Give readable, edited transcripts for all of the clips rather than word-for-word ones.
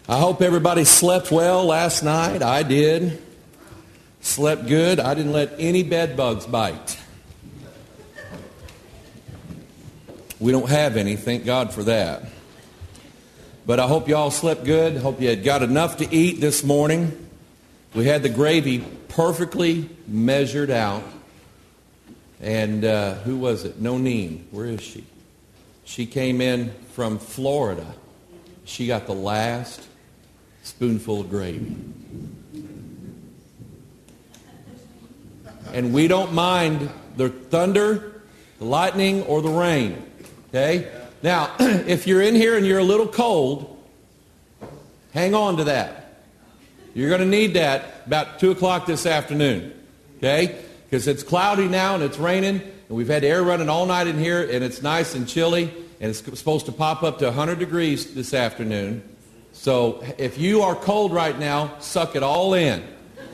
I hope everybody slept well last night. I did. Slept good. I didn't let any bed bugs bite. We don't have any, thank God for that. But I hope you all slept good. Hope you had got enough to eat this morning. We had the gravy perfectly measured out. And who was it? Noneen. Where is she? She came in from Florida. She got the last spoonful of gravy. And we don't mind the thunder, the lightning, or the rain. Okay? Now, if you're in here and you're a little cold, hang on to that. You're going to need that about 2 o'clock this afternoon. Okay? Because it's cloudy now and it's raining. And we've had air running all night in here and it's nice and chilly. And it's supposed to pop up to 100 degrees this afternoon. So if you are cold right now, suck it all in.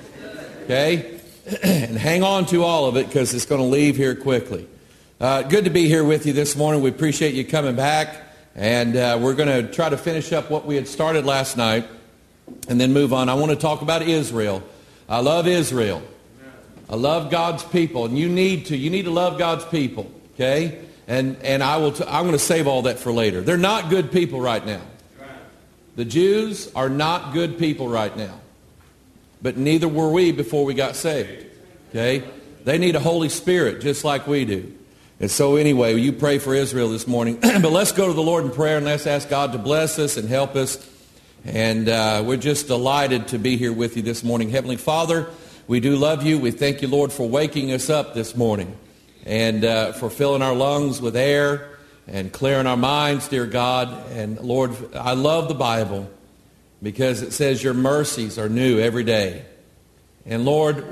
Okay? And hang on to all of it because it's going to leave here quickly. Good to be here with you this morning. We appreciate you coming back. And we're going to try to finish up what we had started last night and then move on. I want to talk about Israel. I love Israel. I love God's people. And you need to love God's people. Okay? And I'm going to save all that for later. They're not good people right now. The Jews are not good people right now. But neither were we before we got saved. Okay? They need a Holy Spirit just like we do. And so anyway, you pray for Israel this morning. But let's go to the Lord in prayer and let's ask God to bless us and help us. And we're just delighted to be here with you this morning. Heavenly Father, we do love you. We thank you, Lord, for waking us up this morning. And for filling our lungs with air and clearing our minds, dear God. And Lord, I love the Bible because it says your mercies are new every day. And Lord,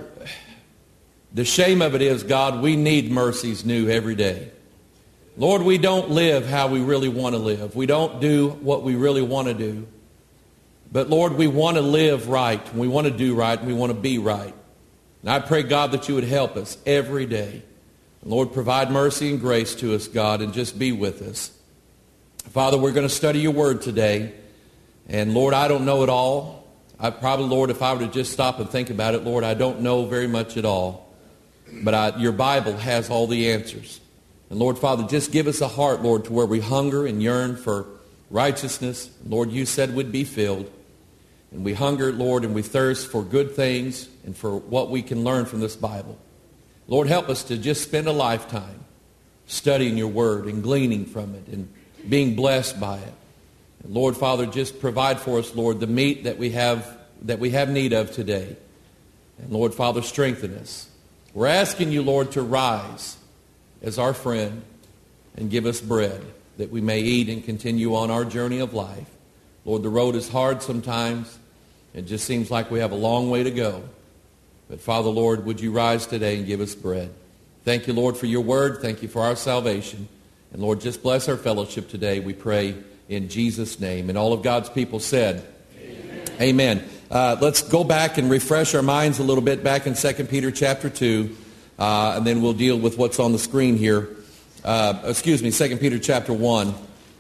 the shame of it is, God, we need mercies new every day. Lord, we don't live how we really want to live. We don't do what we really want to do. But Lord, we want to live right. We want to do right. And we want to be right. And I pray, God, that you would help us every day. Lord, provide mercy and grace to us, God, and just be with us. Father, we're going to study your word today. And Lord, I don't know it all. I probably, Lord, if I were to just stop and think about it, Lord, I don't know very much at all. But your Bible has all the answers. And Lord, Father, just give us a heart, Lord, to where we hunger and yearn for righteousness. Lord, you said we'd be filled. And we hunger, Lord, and we thirst for good things and for what we can learn from this Bible. Lord, help us to just spend a lifetime studying your word and gleaning from it and being blessed by it. And Lord, Father, just provide for us, Lord, the meat that we have need of today. And Lord, Father, strengthen us. We're asking you, Lord, to rise as our friend and give us bread that we may eat and continue on our journey of life. Lord, the road is hard sometimes. It just seems like we have a long way to go. But Father, Lord, would you rise today and give us bread? Thank you, Lord, for your word. Thank you for our salvation. And Lord, just bless our fellowship today, we pray in Jesus' name. And all of God's people said, Amen. Let's go back and refresh our minds a little bit back in 2 Peter chapter 2. And then we'll deal with what's on the screen here. 2 Peter chapter 1.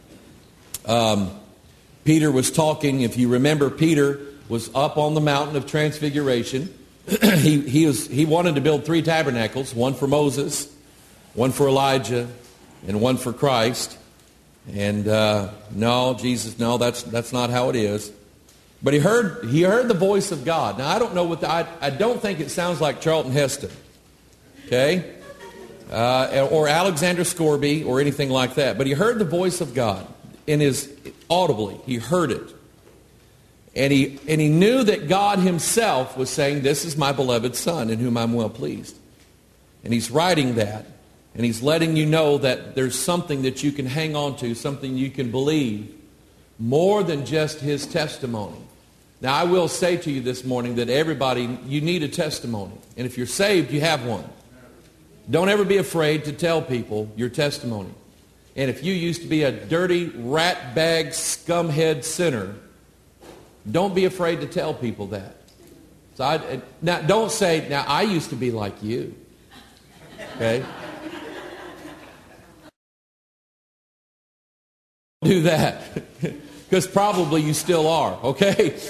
Peter was talking, if you remember, Peter was up on the mountain of transfiguration. He wanted to build 3 tabernacles, one for Moses, one for Elijah, and one for Christ. And no, that's not how it is. But he heard the voice of God. Now I don't know I don't think it sounds like Charlton Heston, okay, or Alexander Scorby or anything like that. But he heard the voice of God audibly. He heard it. And he knew that God himself was saying, this is my beloved Son in whom I'm well pleased. And he's writing that. And he's letting you know that there's something that you can hang on to, something you can believe, more than just his testimony. Now, I will say to you this morning that everybody, you need a testimony. And if you're saved, you have one. Don't ever be afraid to tell people your testimony. And if you used to be a dirty, rat-bag, scumhead sinner, don't be afraid to tell people that. So now, don't say, now, I used to be like you. Okay? Do that. Because probably you still are, okay?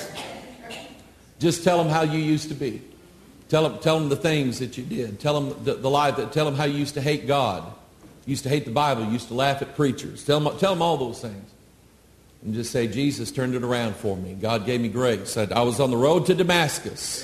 Just tell them how you used to be. Tell them the things that you did. Tell them the life. Tell them how you used to hate God. You used to hate the Bible. You used to laugh at preachers. Tell them all those things. And just say, Jesus turned it around for me. God gave me grace. I was on the road to Damascus.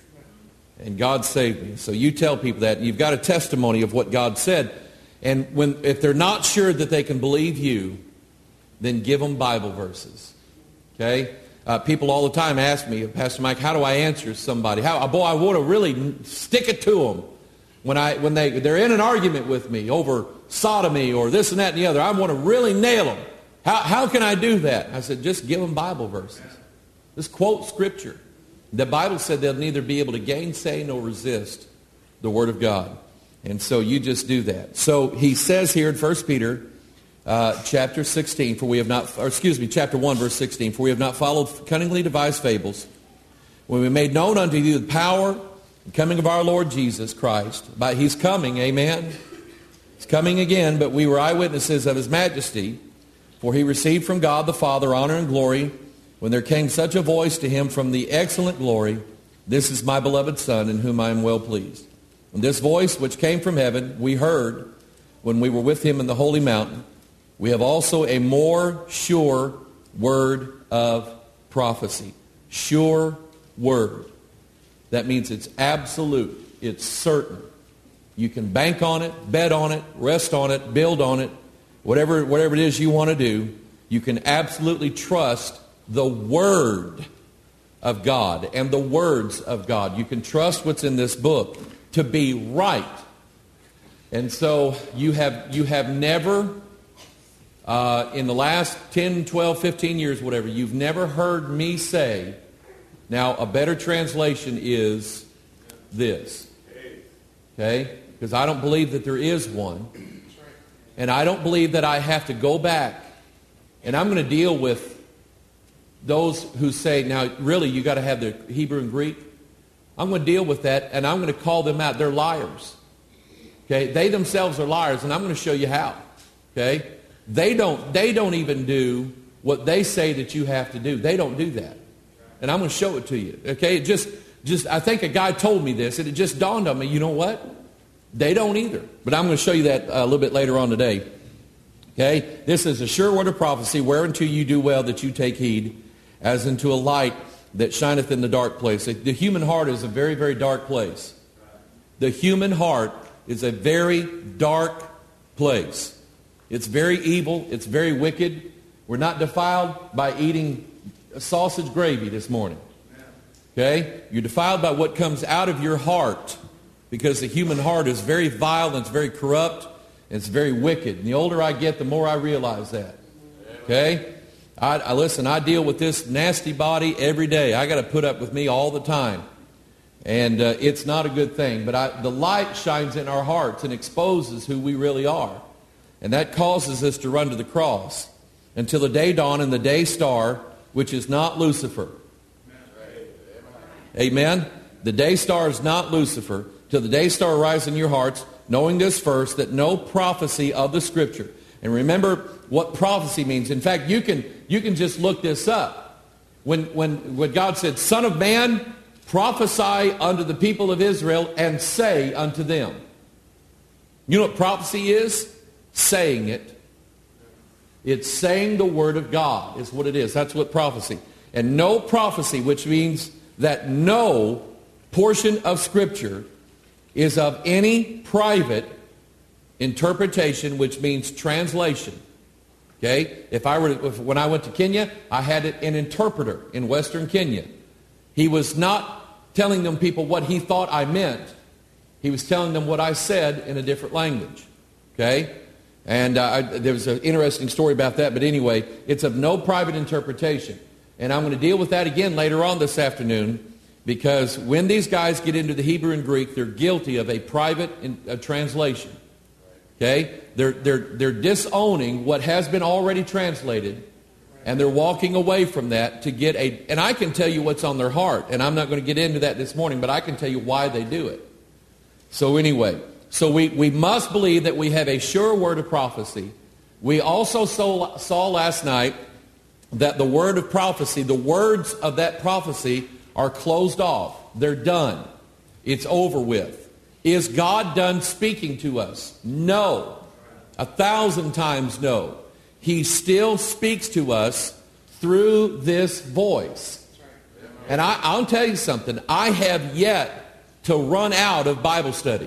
And God saved me. So you tell people that. You've got a testimony of what God said. And if they're not sure that they can believe you, then give them Bible verses. Okay? People all the time ask me, Pastor Mike, how do I answer somebody? I want to really stick it to them. When they're in an argument with me over sodomy or this and that and the other, I want to really nail them. How can I do that? I said, just give them Bible verses. Just quote Scripture. The Bible said they'll neither be able to gainsay nor resist the Word of God. And so you just do that. So he says here in 1 Peter chapter 16, chapter 1, verse 16, for we have not followed cunningly devised fables, when we made known unto you the power and coming of our Lord Jesus Christ. He's coming, amen? He's coming again, but we were eyewitnesses of his majesty, for he received from God the Father honor and glory, when there came such a voice to him from the excellent glory, this is my beloved Son, in whom I am well pleased. And this voice which came from heaven, we heard when we were with him in the holy mountain. We have also a more sure word of prophecy. Sure word. That means it's absolute. It's certain. You can bank on it, bet on it, rest on it, build on it. Whatever it is you want to do, you can absolutely trust the Word of God and the words of God. You can trust what's in this book to be right. And so you have never, in the last 10, 12, 15 years, whatever, you've never heard me say, now a better translation is this. Okay? Because I don't believe that there is one. And I don't believe that I have to go back. And I'm going to deal with those who say, now really you got to have the Hebrew and Greek. I'm going to deal with that, and I'm going to call them out. They're liars. Okay? They themselves are liars, and I'm going to show you how. Okay? They don't even do what they say that you have to do. They don't do that. And I'm going to show it to you. Okay? I think a guy told me this, and it just dawned on me, you know what? They don't either. But I'm going to show you that a little bit later on today. Okay? This is a sure word of prophecy, whereunto you do well that you take heed, as unto a light that shineth in the dark place. The human heart is a very, very dark place. The human heart is a very dark place. It's very evil. It's very wicked. We're not defiled by eating sausage gravy this morning. Okay? You're defiled by what comes out of your heart, because the human heart is very vile and it's very corrupt and it's very wicked. And the older I get, the more I realize that. Okay? I deal with this nasty body every day. I got to put up with me all the time. And it's not a good thing. But the light shines in our hearts and exposes who we really are. And that causes us to run to the cross until the day dawn and the day star, which is not Lucifer. Amen? The day star is not Lucifer. Till the day star rise in your hearts, knowing this first, that no prophecy of the Scripture. And remember what prophecy means. In fact, you can just look this up. When God said, Son of man, prophesy unto the people of Israel and say unto them. You know what prophecy is? Saying it. It's saying the word of God is what it is. That's what prophecy. And no prophecy, which means that no portion of Scripture is of any private interpretation, which means translation. Okay? When I went to Kenya, I had an interpreter in Western Kenya. He was not telling them people what he thought I meant. He was telling them what I said in a different language. Okay? And there was an interesting story about that. But anyway, it's of no private interpretation. And I'm going to deal with that again later on this afternoon, because when these guys get into the Hebrew and Greek, they're guilty of a private translation. Okay? They're disowning what has been already translated, and they're walking away from that to get and I can tell you what's on their heart, and I'm not going to get into that this morning, but I can tell you why they do it. So anyway, we must believe that we have a sure word of prophecy. We also saw last night that the word of prophecy, the words of that prophecy are closed off. They're done. It's over with. Is God done speaking to us? No. 1,000 times no. He still speaks to us through this voice. And I'll tell you something. I have yet to run out of Bible study.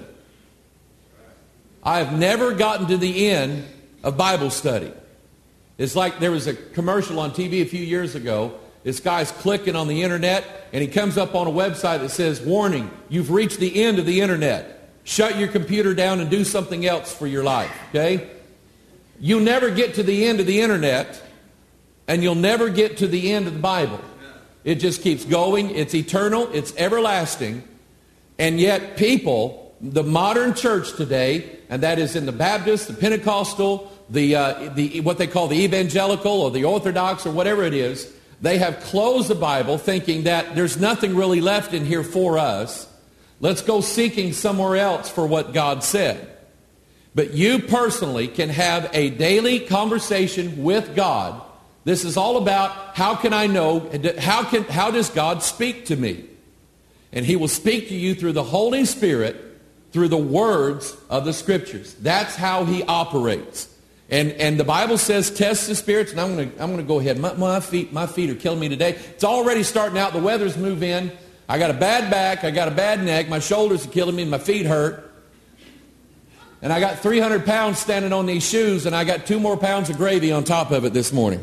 I have never gotten to the end of Bible study. It's like there was a commercial on TV a few years ago. This guy's clicking on the internet, and he comes up on a website that says, "Warning, you've reached the end of the internet. Shut your computer down and do something else for your life." Okay? You never get to the end of the internet, and you'll never get to the end of the Bible. It just keeps going. It's eternal. It's everlasting. And yet people, the modern church today, and that is in the Baptist, the Pentecostal, the what they call the evangelical or the Orthodox or whatever it is, they have closed the Bible thinking that there's nothing really left in here for us. Let's go seeking somewhere else for what God said. But you personally can have a daily conversation with God. This is all about how can I know, how does God speak to me? And He will speak to you through the Holy Spirit, through the words of the Scriptures. That's how He operates. And the Bible says, test the spirits, and I'm going to go ahead. My feet are killing me today. It's already starting out. The weather's moved in. I got a bad back. I got a bad neck. My shoulders are killing me. My feet hurt. And I got 300 pounds standing on these shoes, and I got 2 more pounds of gravy on top of it this morning.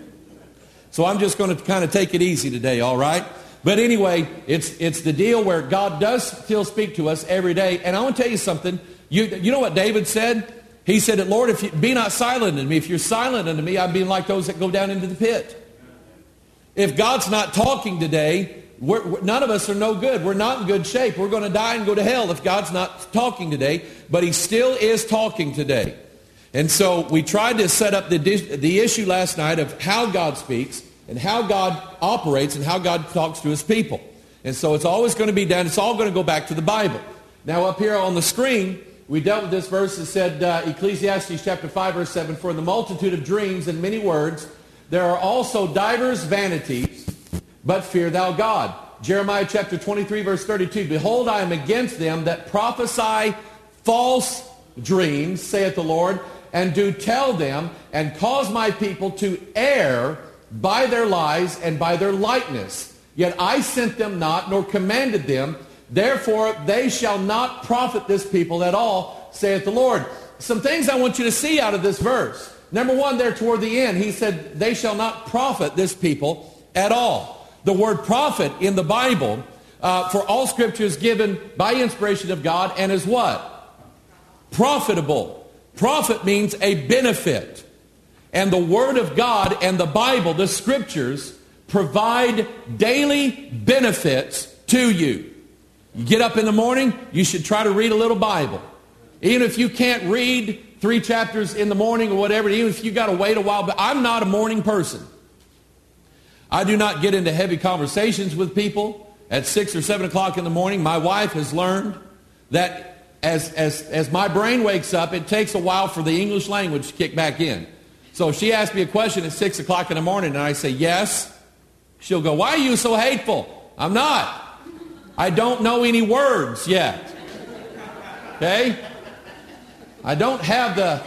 So I'm just going to kind of take it easy today, all right? But anyway, it's the deal where God does still speak to us every day. And I want to tell you something. You know what David said? He said that, Lord, if you be not silent unto me. If you're silent unto me, I'd be like those that go down into the pit. If God's not talking today, none of us are no good. We're not in good shape. We're going to die and go to hell if God's not talking today. But He still is talking today. And so we tried to set up the issue last night of how God speaks and how God operates and how God talks to His people. And so it's always going to be done. It's all going to go back to the Bible. Now up here on the screen, we dealt with this verse that said, Ecclesiastes chapter 5, verse 7, "For in the multitude of dreams and many words, there are also divers vanities, but fear thou God." Jeremiah chapter 23, verse 32, "Behold, I am against them that prophesy false dreams, saith the Lord, and do tell them, and cause my people to err by their lies and by their lightness. Yet I sent them not, nor commanded them. Therefore they shall not profit this people at all, saith the Lord." Some things I want you to see out of this verse. Number one, there toward the end, He said, they shall not profit this people at all. The word profit in the Bible, for all Scripture is given by inspiration of God and is what? Profitable. Profit means a benefit. And the Word of God and the Bible, the Scriptures, provide daily benefits to you. You get up in the morning, you should try to read a little Bible. Even if you can't read 3 chapters in the morning or whatever, even if you got to wait a while. But I'm not a morning person. I do not get into heavy conversations with people at 6 or 7 o'clock in the morning. My wife has learned that as my brain wakes up, it takes a while for the English language to kick back in. So if she asks me a question at 6 o'clock in the morning and I say yes, she'll go, "Why are you so hateful?" I'm not. I don't know any words yet. Okay? I don't have the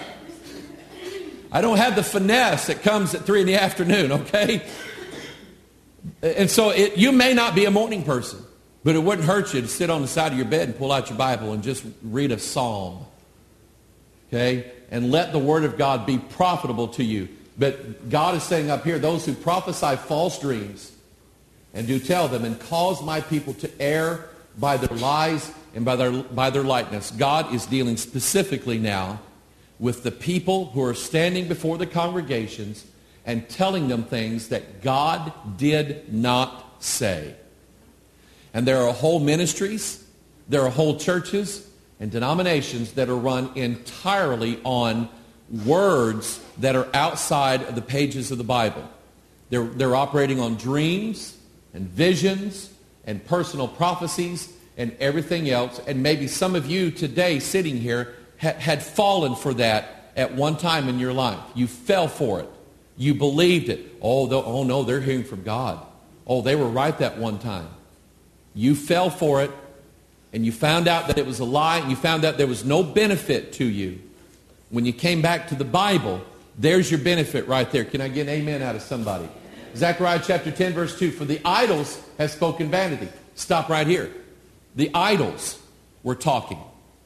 finesse that comes at 3 in the afternoon, okay? And so you may not be a morning person, but it wouldn't hurt you to sit on the side of your bed and pull out your Bible and just read a psalm. Okay? And let the Word of God be profitable to you. But God is saying up here, those who prophesy false dreams and do tell them and cause my people to err by their lies and by their lightness. God is dealing specifically now with the people who are standing before the congregations and telling them things that God did not say. And there are whole ministries, there are whole churches and denominations that are run entirely on words that are outside of the pages of the Bible. They're operating on dreams and visions and personal prophecies and everything else. And maybe some of you today sitting here had fallen for that at one time in your life. You fell for it. You believed it. Oh no, they're hearing from God. Oh, they were right that one time. You fell for it, and you found out that it was a lie, and you found out there was no benefit to you. When you came back to the Bible, there's your benefit right there. Can I get an amen out of somebody? Zechariah chapter 10, verse 2, for the idols have spoken vanity. Stop right here. The idols were talking.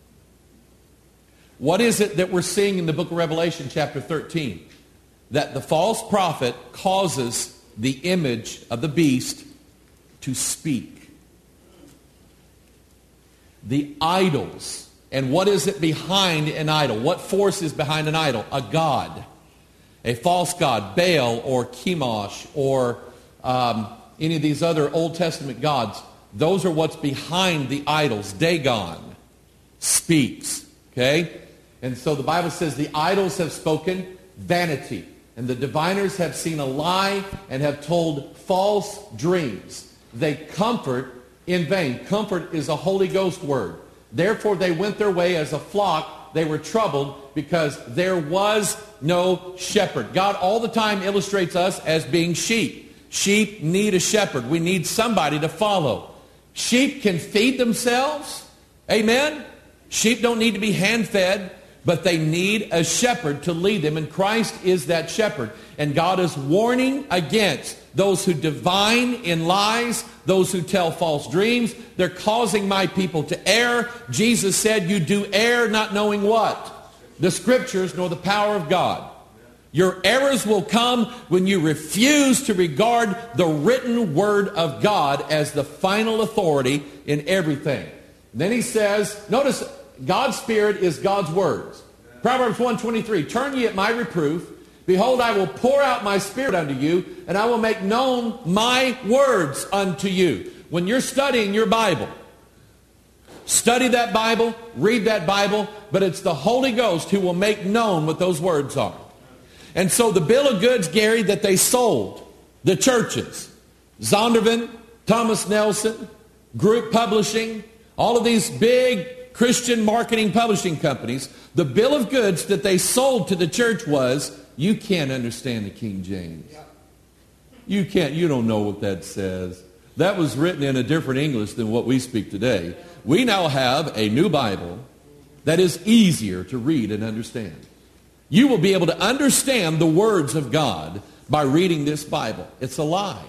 What is it that we're seeing in the book of Revelation chapter 13? That the false prophet causes the image of the beast to speak. The idols. And what is it behind an idol? What force is behind an idol? A god. A false god. Baal or Chemosh or any of these other Old Testament gods. Those are what's behind the idols. Dagon speaks. Okay? And so the Bible says the idols have spoken vanity. And the diviners have seen a lie and have told false dreams. They comfort in vain. Comfort is a Holy Ghost word. Therefore they went their way as a flock. They were troubled because there was no shepherd. God all the time illustrates us as being sheep. Sheep need a shepherd. We need somebody to follow. Sheep can feed themselves. Amen? Sheep don't need to be hand-fed. But they need a shepherd to lead them, and Christ is that shepherd. And God is warning against those who divine in lies, those who tell false dreams. They're causing my people to err. Jesus said, you do err not knowing what? The Scriptures nor the power of God. Your errors will come when you refuse to regard the written Word of God as the final authority in everything. And then he says, notice, God's Spirit is God's words. Proverbs 1:23, turn ye at my reproof. Behold, I will pour out my Spirit unto you, and I will make known my words unto you. When you're studying your Bible, study that Bible, read that Bible, but it's the Holy Ghost who will make known what those words are. And so the bill of goods, Gary, that they sold, the churches, Zondervan, Thomas Nelson, Group Publishing, all of these big Christian marketing publishing companies, the bill of goods that they sold to the church was, you can't understand the King James. You can't, you don't know what that says. That was written in a different English than what we speak today. We now have a new Bible that is easier to read and understand. You will be able to understand the words of God by reading this Bible. It's a lie.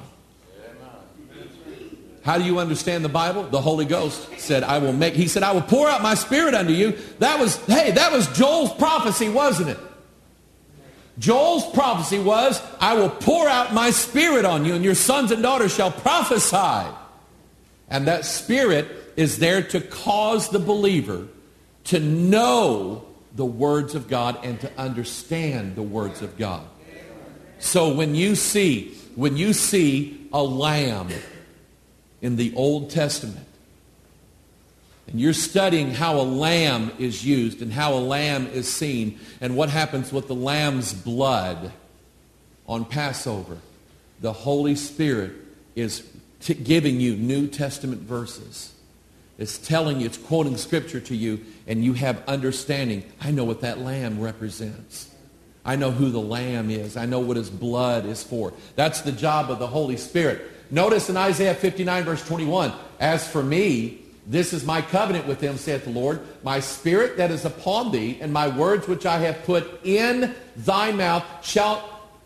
How do you understand the Bible? The Holy Ghost said, he said, I will pour out my Spirit unto you. That was Joel's prophecy, wasn't it? Joel's prophecy was, I will pour out my Spirit on you, and your sons and daughters shall prophesy. And that Spirit is there to cause the believer to know the words of God and to understand the words of God. So when you see a lamb in the Old Testament, and you're studying how a lamb is used and how a lamb is seen and what happens with the lamb's blood on Passover, the Holy Spirit is giving you New Testament verses. It's telling you, it's quoting Scripture to you, and you have understanding. I know what that lamb represents. I know who the lamb is. I know what his blood is for. That's the job of the Holy Spirit. Notice in Isaiah 59 verse 21, as for me, this is my covenant with them, saith the Lord, my Spirit that is upon thee, and my words which I have put in thy mouth shall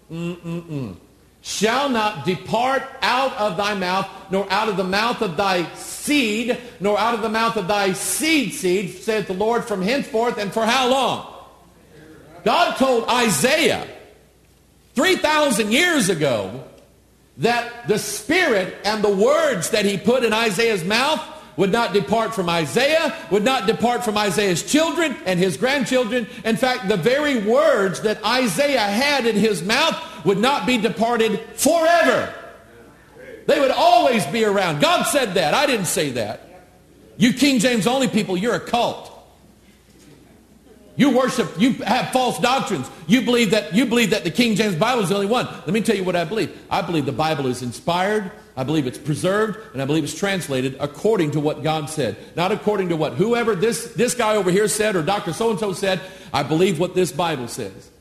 not depart out of thy mouth, nor out of the mouth of thy seed, nor out of the mouth of thy seed, saith the Lord, from henceforth, and for how long? God told Isaiah 3,000 years ago that the Spirit and the words that he put in Isaiah's mouth would not depart from Isaiah, would not depart from Isaiah's children and his grandchildren. In fact, the very words that Isaiah had in his mouth would not be departed forever. They would always be around. God said that. I didn't say that. You King James only people, you're a cult. You have false doctrines. You believe that the King James Bible is the only one. Let me tell you what I believe. I believe the Bible is inspired. I believe it's preserved, and I believe it's translated according to what God said. Not according to what whoever this guy over here said or Dr. So-and-so said. I believe what this Bible says.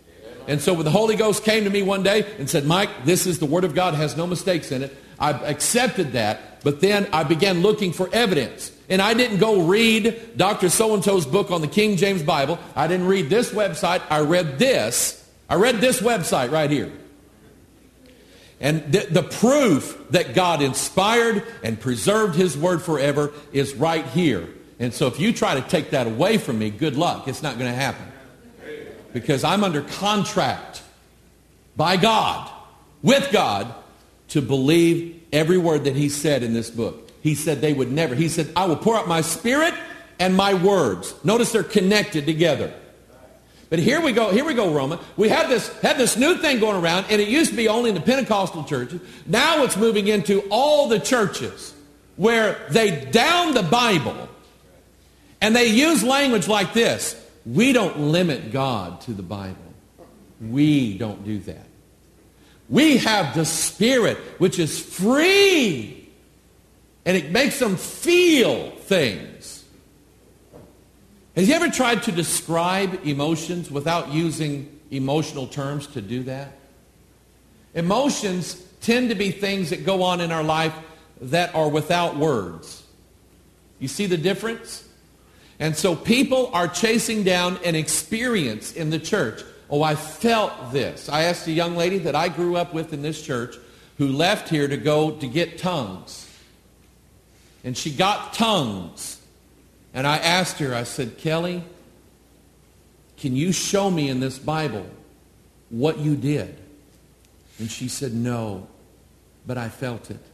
And so when the Holy Ghost came to me one day and said, Mike, this is the Word of God, has no mistakes in it, I accepted that, but then I began looking for evidence. And I didn't go read Dr. So-and-so's book on the King James Bible. I didn't read this website. I read this. I read this website right here. And the proof that God inspired and preserved His Word forever is right here. And so if you try to take that away from me, good luck. It's not going to happen. Because I'm under contract by God, with God, to believe every word that He said in this book. He said they would never. He said, I will pour out my Spirit and my words. Notice they're connected together. But here we go, Roman. We have this new thing going around, and it used to be only in the Pentecostal churches. Now it's moving into all the churches where they down the Bible, and they use language like this. We don't limit God to the Bible. We don't do that. We have the Spirit, which is free, and it makes them feel things. Have you ever tried to describe emotions without using emotional terms to do that? Emotions tend to be things that go on in our life that are without words. You see the difference? And so people are chasing down an experience in the church. Oh, I felt this. I asked a young lady that I grew up with in this church who left here to go to get tongues. And she got tongues. And I asked her, I said, Kelly, can you show me in this Bible what you did? And she said, no, but I felt it.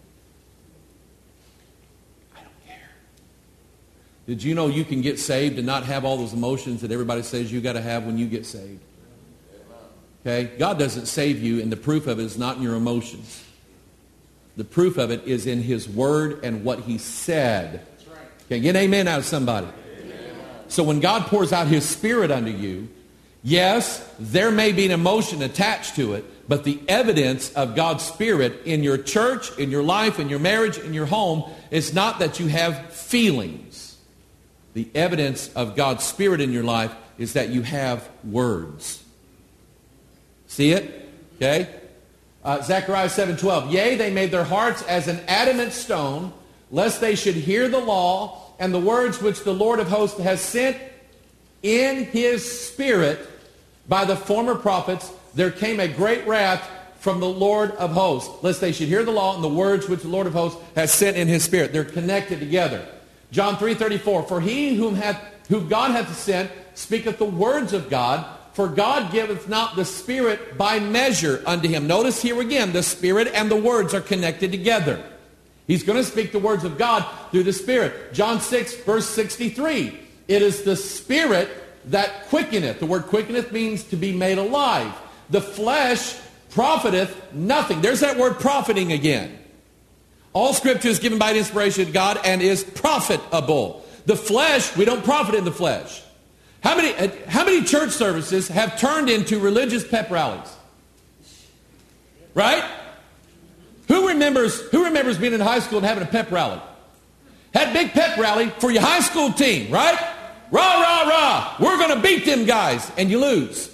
I don't care. Did you know you can get saved and not have all those emotions that everybody says you got to have when you get saved? Okay? God doesn't save you, and the proof of it is not in your emotions. The proof of it is in His Word and what He said. Okay, get an amen out of somebody. Amen. So when God pours out His Spirit unto you, yes, there may be an emotion attached to it, but the evidence of God's Spirit in your church, in your life, in your marriage, in your home, is not that you have feelings. The evidence of God's Spirit in your life is that you have words. See it? Okay? Zechariah 7:12. Yea, they made their hearts as an adamant stone, lest they should hear the law and the words which the Lord of hosts has sent in His Spirit by the former prophets. There came a great wrath from the Lord of hosts, lest they should hear the law and the words which the Lord of hosts has sent in His Spirit. They're connected together. John 3:34. For he whom God hath sent speaketh the words of God, for God giveth not the Spirit by measure unto him. Notice here again, the Spirit and the words are connected together. He's going to speak the words of God through the Spirit. John 6, verse 63. It is the Spirit that quickeneth. The word quickeneth means to be made alive. The flesh profiteth nothing. There's that word profiting again. All Scripture is given by the inspiration of God and is profitable. The flesh, we don't profit in the flesh. How many church services have turned into religious pep rallies? Right? Who remembers being in high school and having a pep rally? Had a big pep rally for your high school team, right? Rah, rah, rah. We're going to beat them guys. And you lose.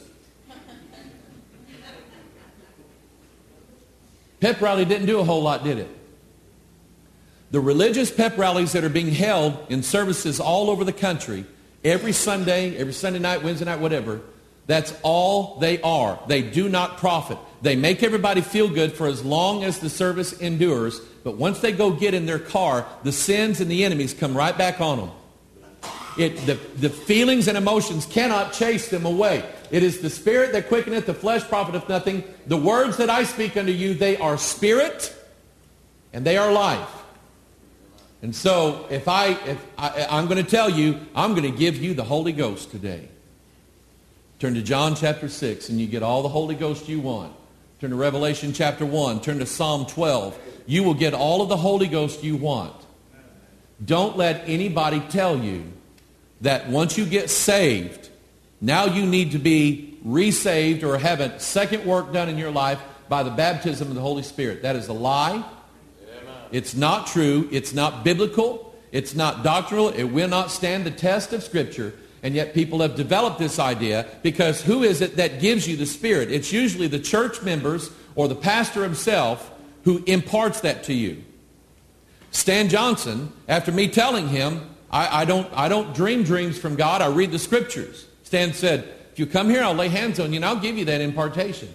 Pep rally didn't do a whole lot, did it? The religious pep rallies that are being held in services all over the country, every Sunday night, Wednesday night, whatever, that's all they are. They do not profit. They make everybody feel good for as long as the service endures, but once they go get in their car, the sins and the enemies come right back on them. The feelings and emotions cannot chase them away. It is the Spirit that quickeneth, the flesh profiteth nothing. The words that I speak unto you, they are spirit and they are life. And so I'm going to tell you, I'm going to give you the Holy Ghost today. Turn to John chapter 6 and you get all the Holy Ghost you want. Turn to Revelation chapter 1. Turn to Psalm 12. You will get all of the Holy Ghost you want. Don't let anybody tell you that once you get saved, now you need to be resaved or have a second work done in your life by the baptism of the Holy Spirit. That is a lie. It's not true. It's not biblical. It's not doctrinal. It will not stand the test of Scripture. And yet people have developed this idea because who is it that gives you the Spirit? It's usually the church members or the pastor himself who imparts that to you. Stan Johnson, after me telling him, I don't dream dreams from God, I read the Scriptures. Stan said, if you come here, I'll lay hands on you and I'll give you that impartation.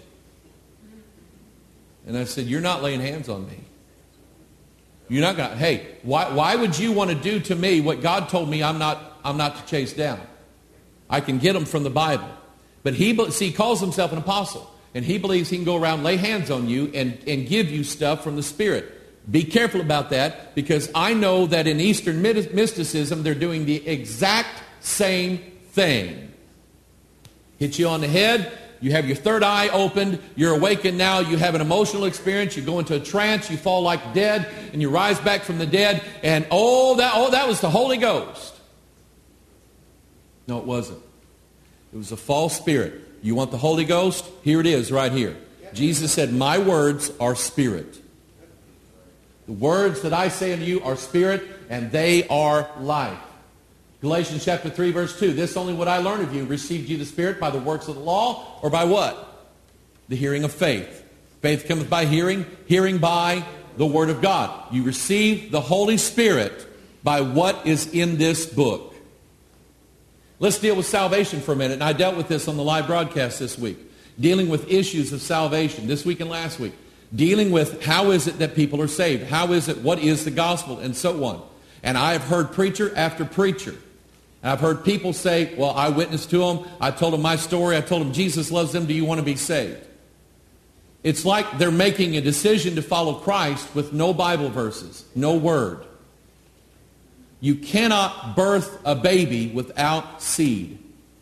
And I said, you're not laying hands on me. You're not going to, hey, why would you want to do to me what God told me I'm not to chase down? I can get them from the Bible. But he calls himself an apostle. And he believes he can go around, lay hands on you, and give you stuff from the Spirit. Be careful about that, because I know that in Eastern mysticism, they're doing the exact same thing. Hit you on the head, you have your third eye opened, you're awakened now, you have an emotional experience, you go into a trance, you fall like dead, and you rise back from the dead, and that was the Holy Ghost. No, it wasn't. It was a false spirit. You want the Holy Ghost? Here it is right here. Jesus said, my words are spirit. The words that I say unto you are spirit, and they are life. Galatians chapter 3, verse 2. This only what I learned of you. Received you the Spirit by the works of the law, or by what? The hearing of faith. Faith cometh by hearing, hearing by the Word of God. You receive the Holy Spirit by what is in this book. Let's deal with salvation for a minute. And I dealt with this on the live broadcast this week. Dealing with issues of salvation this week and last week. Dealing with how is it that people are saved? How is it? What is the gospel? And so on. And I have heard preacher after preacher. And I've heard people say, well, I witnessed to them. I told them my story. I told them Jesus loves them. Do you want to be saved? It's like they're making a decision to follow Christ with no Bible verses, no word. You cannot birth a baby without seed.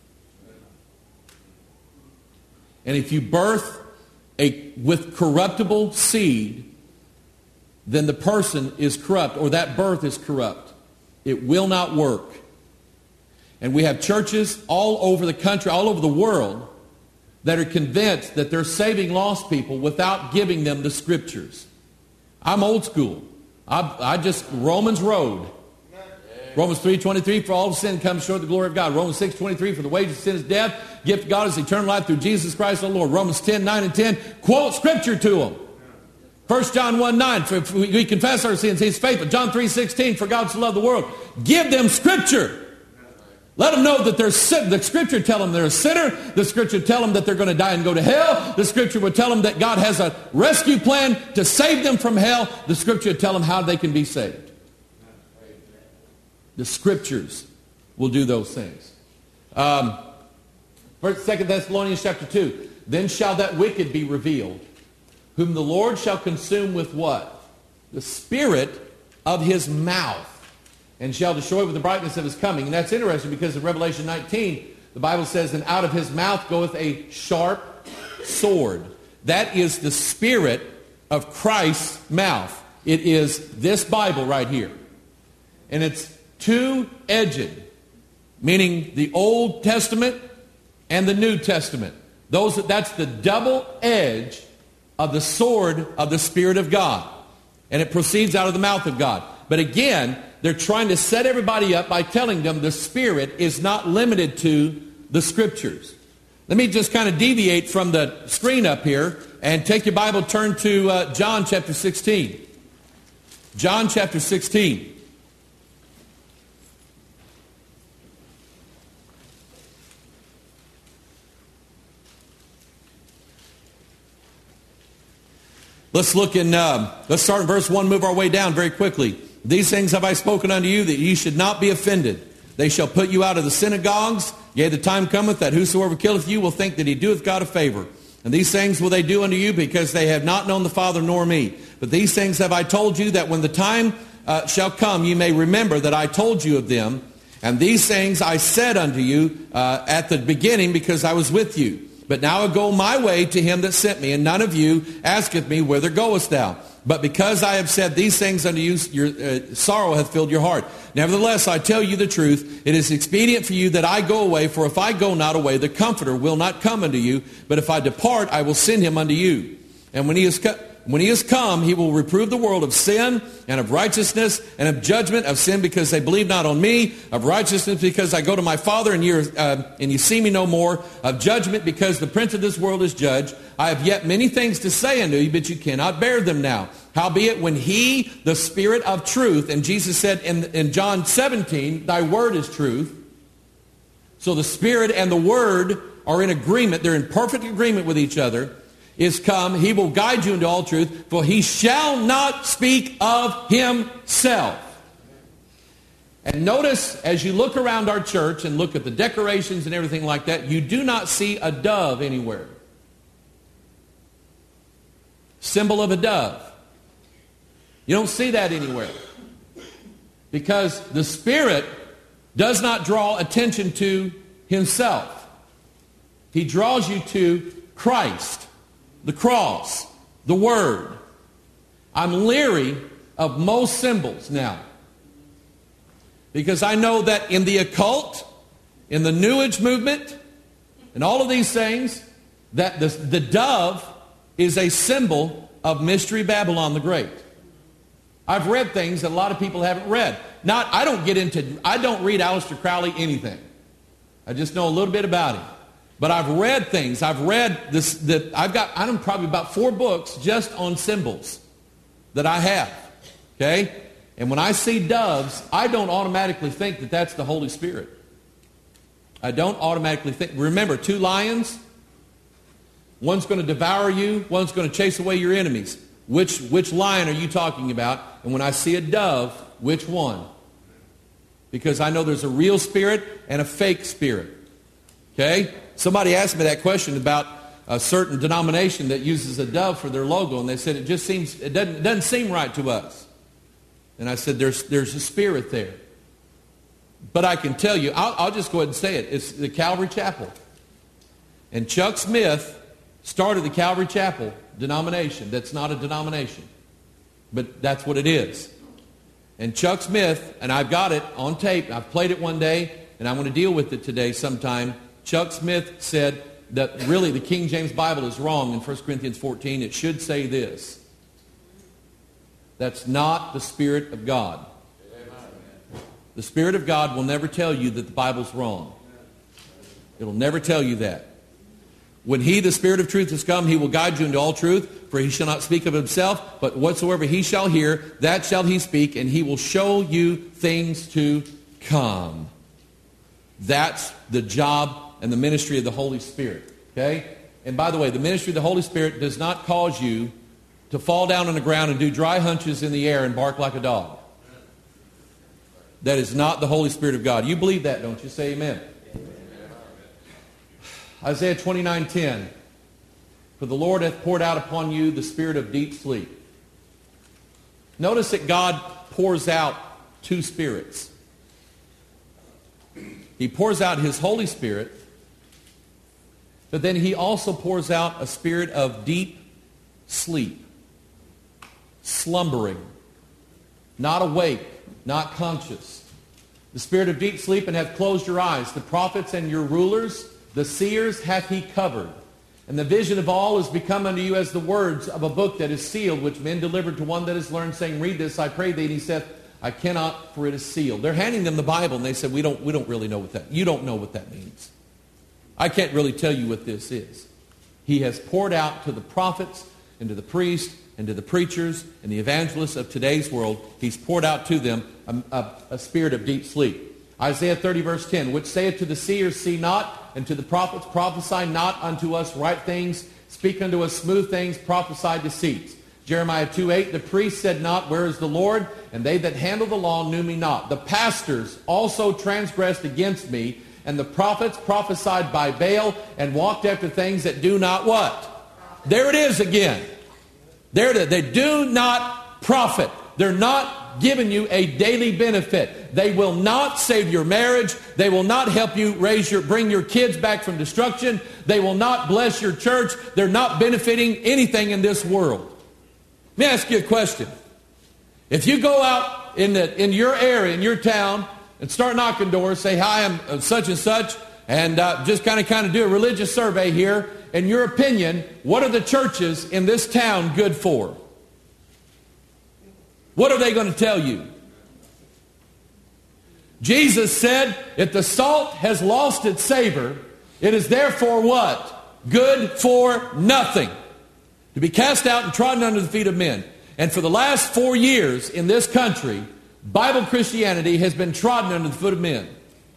And if you birth with corruptible seed, then the person is corrupt, or that birth is corrupt. It will not work. And we have churches all over the country, all over the world, that are convinced that they're saving lost people without giving them the Scriptures. I'm old school. I just, Romans Road. Romans 3:23, for all sin comes short of the glory of God. Romans 6:23, for the wages of sin is death. Gift of God is eternal life through Jesus Christ our Lord. Romans 10:9 and 10, quote Scripture to them. 1 John 1:9, for if we confess our sins, He's faithful. John 3:16, for God so loved the world. Give them Scripture. Let them know that they're sin. The Scripture tell them they're a sinner. The Scripture tell them that they're going to die and go to hell. The Scripture would tell them that God has a rescue plan to save them from hell. The Scripture would tell them how they can be saved. The Scriptures will do those things. 2 Thessalonians chapter 2. Then shall that wicked be revealed, whom the Lord shall consume with what? The spirit of his mouth, and shall destroy with the brightness of his coming. And that's interesting because in Revelation 19, the Bible says, and out of his mouth goeth a sharp sword. That is the spirit of Christ's mouth. It is this Bible right here. And it's two-edged, meaning the Old Testament and the New Testament. That's the double edge of the sword of the Spirit of God. And it proceeds out of the mouth of God. But again, they're trying to set everybody up by telling them the Spirit is not limited to the Scriptures. Let me just kind of deviate from the screen up here and take your Bible, turn to John chapter 16. John chapter 16. Let's look in, let's start in verse 1, move our way down very quickly. These things have I spoken unto you, that ye should not be offended. They shall put you out of the synagogues. Yea, the time cometh that whosoever killeth you will think that he doeth God a favor. And these things will they do unto you, because they have not known the Father nor me. But these things have I told you, that when the time shall come, you may remember that I told you of them. And these things I said unto you at the beginning, because I was with you. But now I go my way to him that sent me, and none of you asketh me, whither goest thou? But because I have said these things unto you, your sorrow hath filled your heart. Nevertheless, I tell you the truth, it is expedient for you that I go away, for if I go not away, the Comforter will not come unto you. But if I depart, I will send him unto you. And when he is When he has come, he will reprove the world of sin and of righteousness and of judgment, of sin because they believe not on me, of righteousness because I go to my Father and you see me no more, of judgment because the prince of this world is judged. I have yet many things to say unto you, but you cannot bear them now. Howbeit, when he, the Spirit of truth, and Jesus said in John 17, thy word is truth. So the Spirit and the Word are in agreement. They're in perfect agreement with each other. Is come. He will guide you into all truth. For he shall not speak of himself. And notice, as you look around our church and look at the decorations and everything like that, you do not see a dove anywhere. Symbol of a dove. You don't see that anywhere. Because the Spirit does not draw attention to himself. He draws you to Christ, the cross, the Word. I'm leery of most symbols now. Because I know that in the occult, in the New Age movement, and all of these things, that the dove is a symbol of Mystery Babylon the Great. I've read things that a lot of people haven't read. I don't read Aleister Crowley anything. I just know a little bit about him. But I've read things. I've read this. I'm probably about 4 books just on symbols that I have. Okay? And when I see doves, I don't automatically think that that's the Holy Spirit. I don't automatically think. Remember, 2 lions. One's going to devour you. One's going to chase away your enemies. Which lion are you talking about? And when I see a dove, which one? Because I know there's a real spirit and a fake spirit. Okay? Somebody asked me that question about a certain denomination that uses a dove for their logo, and they said it doesn't seem right to us. And I said there's a spirit there. But I can tell you, I'll just go ahead and say it. It's the Calvary Chapel. And Chuck Smith started the Calvary Chapel denomination. That's not a denomination, but that's what it is. And Chuck Smith, and I've got it on tape, I've played it one day, and I'm going to deal with it today sometime. Chuck Smith said that really the King James Bible is wrong in 1 Corinthians 14. It should say this. That's not the Spirit of God. The Spirit of God will never tell you that the Bible's wrong. It'll never tell you that. When he, the Spirit of truth, has come, he will guide you into all truth, for he shall not speak of himself, but whatsoever he shall hear, that shall he speak, and he will show you things to come. That's the job and the ministry of the Holy Spirit. Okay? And by the way, the ministry of the Holy Spirit does not cause you to fall down on the ground and do dry hunches in the air and bark like a dog. That is not the Holy Spirit of God. You believe that, don't you? Say amen. Isaiah 29:10. For the Lord hath poured out upon you the spirit of deep sleep. Notice that God pours out 2 spirits. He pours out his Holy Spirit, but then he also pours out a spirit of deep sleep. Slumbering. Not awake. Not conscious. The spirit of deep sleep, and hath closed your eyes. The prophets and your rulers, the seers hath he covered. And the vision of all is become unto you as the words of a book that is sealed, which men delivered to one that is learned, saying, read this, I pray thee. And he saith, I cannot, for it is sealed. They're handing them the Bible, and they said, we don't really know what that, you don't know what that means. I can't really tell you what this is. He has poured out to the prophets and to the priests and to the preachers and the evangelists of today's world, he's poured out to them a spirit of deep sleep. Isaiah 30 verse 10, which saith to the seers, see not, and to the prophets, prophesy not unto us right things, speak unto us smooth things, prophesy deceits. Jeremiah 2:8, the priest said not, where is the Lord? And they that handle the law knew me not. The pastors also transgressed against me, and the prophets prophesied by Baal, and walked after things that do not what? There it is again. There it is. They do not profit. They're not giving you a daily benefit. They will not save your marriage. They will not help you bring your kids back from destruction. They will not bless your church. They're not benefiting anything in this world. Let me ask you a question. If you go out in your area, in your town, and start knocking doors, say, hi, I'm such and such. And just kind of do a religious survey here. In your opinion, what are the churches in this town good for? What are they going to tell you? Jesus said, if the salt has lost its savor, it is therefore what? Good for nothing. To be cast out and trodden under the feet of men. And for the last 4 years in this country, Bible Christianity has been trodden under the foot of men.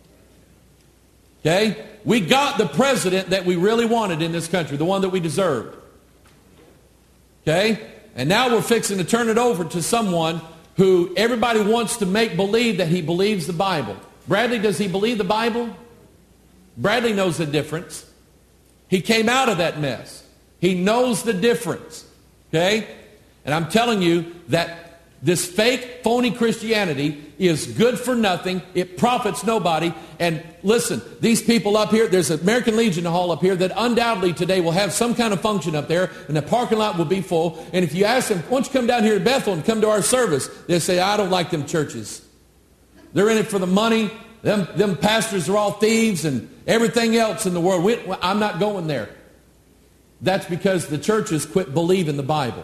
Okay? We got the president that we really wanted in this country, the one that we deserved. Okay? And now we're fixing to turn it over to someone who everybody wants to make believe that he believes the Bible. Bradley, does he believe the Bible? Bradley knows the difference. He came out of that mess. He knows the difference. Okay? And I'm telling you that this fake, phony Christianity is good for nothing. It profits nobody. And listen, these people up here, there's an American Legion Hall up here that undoubtedly today will have some kind of function up there, and the parking lot will be full. And if you ask them, why don't you come down here to Bethel and come to our service? They'll say, I don't like them churches. They're in it for the money. Them pastors are all thieves and everything else in the world. I'm not going there. That's because the churches quit believing the Bible.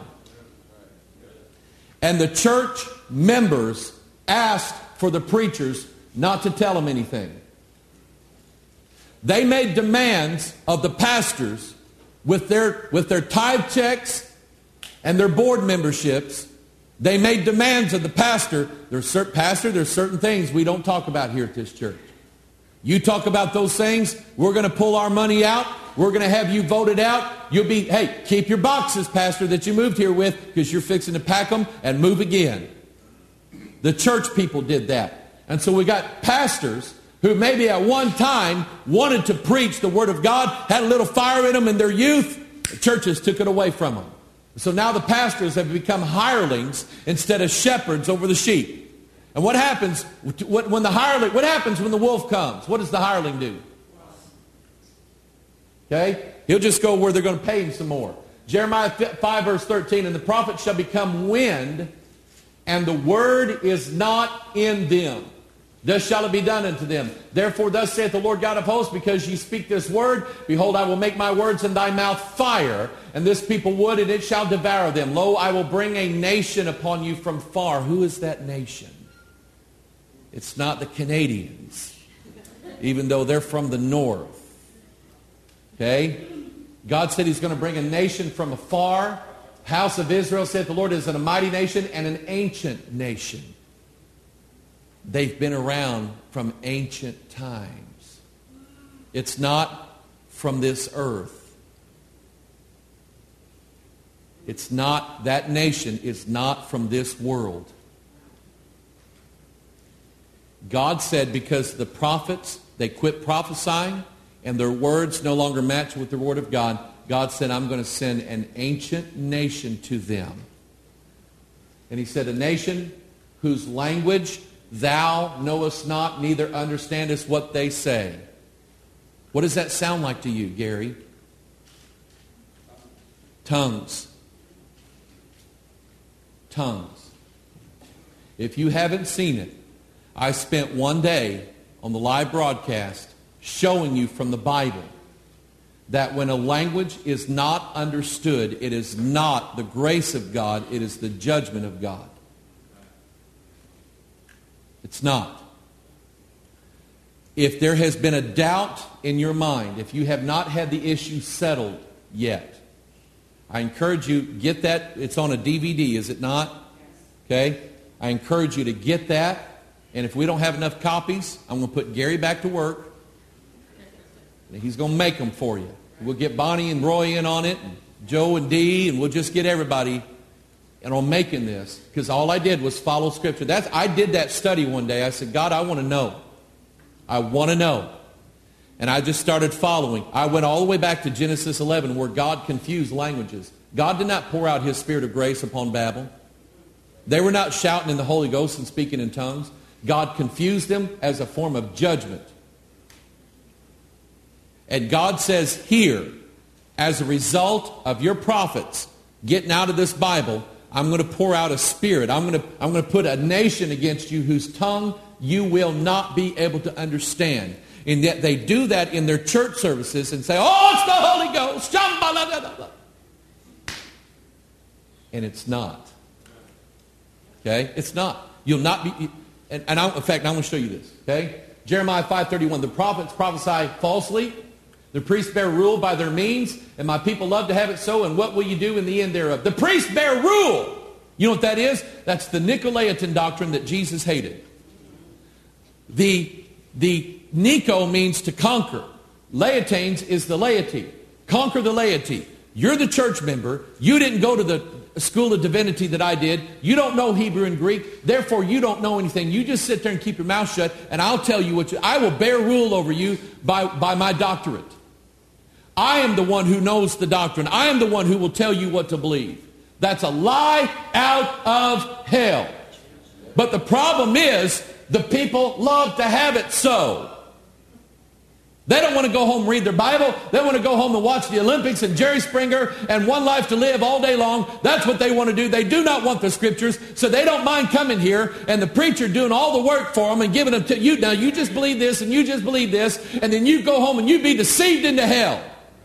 And the church members asked for the preachers not to tell them anything. They made demands of the pastors with their tithe checks and their board memberships. They made demands of the pastor. There's certain things we don't talk about here at this church. You talk about those things, we're going to pull our money out. We're going to have you voted out. You'll be, hey, keep your boxes, pastor, that you moved here with, because you're fixing to pack them and move again. The church people did that. And so we got pastors who maybe at one time wanted to preach the Word of God, had a little fire in them in their youth. The churches took it away from them. So now the pastors have become hirelings instead of shepherds over the sheep. And what happens when what happens when the wolf comes? What does the hireling do? Okay? He'll just go where they're going to pay him some more. Jeremiah 5 verse 13, and the prophet shall become wind, and the word is not in them. Thus shall it be done unto them. Therefore thus saith the Lord God of hosts, because ye speak this word, behold, I will make my words in thy mouth fire, and this people wood, and it shall devour them. Lo, I will bring a nation upon you from far. Who is that nation? It's not the Canadians, even though they're from the north. Okay? God said he's going to bring a nation from afar. House of Israel, saith the Lord, is a mighty nation and an ancient nation. They've been around from ancient times. It's not from this earth. It's not, that nation is not from this world. God said because the prophets, they quit prophesying, and their words no longer match with the Word of God, God said, I'm going to send an ancient nation to them. And he said, a nation whose language thou knowest not, neither understandest what they say. What does that sound like to you, Gary? Tongues. Tongues. If you haven't seen it, I spent one day on the live broadcast showing you from the Bible that when a language is not understood, it is not the grace of God, it is the judgment of God. It's not. If there has been a doubt in your mind, if you have not had the issue settled yet, I encourage you, get that. It's on a DVD, is it not? Okay? I encourage you to get that. And if we don't have enough copies, I'm going to put Gary back to work. And he's going to make them for you. We'll get Bonnie and Roy in on it, and Joe and Dee, and we'll just get everybody and on making this. Because all I did was follow Scripture. I did that study one day. I said, God, I want to know. I want to know. And I just started following. I went all the way back to Genesis 11 where God confused languages. God did not pour out his Spirit of grace upon Babel. They were not shouting in the Holy Ghost and speaking in tongues. God confused them as a form of judgment. And God says here, as a result of your prophets getting out of this Bible, I'm going to pour out a spirit. I'm going to put a nation against you whose tongue you will not be able to understand. And yet they do that in their church services and say, oh, it's the Holy Ghost. And it's not. Okay? It's not. You'll not be... in fact, I want to show you this. Okay? Jeremiah 5:31. The prophets prophesy falsely. The priests bear rule by their means. And my people love to have it so. And what will you do in the end thereof? The priests bear rule. You know what that is? That's the Nicolaitan doctrine that Jesus hated. The Nico means to conquer. Laetanes is the laity. Conquer the laity. You're the church member. You didn't go to the school of divinity that I did. You don't know Hebrew and Greek. Therefore, you don't know anything. You just sit there and keep your mouth shut, and I'll tell you I will bear rule over you by my doctorate. I am the one who knows the doctrine. I am the one who will tell you what to believe. That's a lie out of hell. But the problem is, the people love to have it so. They don't want to go home and read their Bible. They want to go home and watch the Olympics and Jerry Springer and One Life to Live all day long. That's what they want to do. They do not want the scriptures, so they don't mind coming here and the preacher doing all the work for them and giving them to you. Now you just believe this and you just believe this, and then you go home and you be deceived into hell.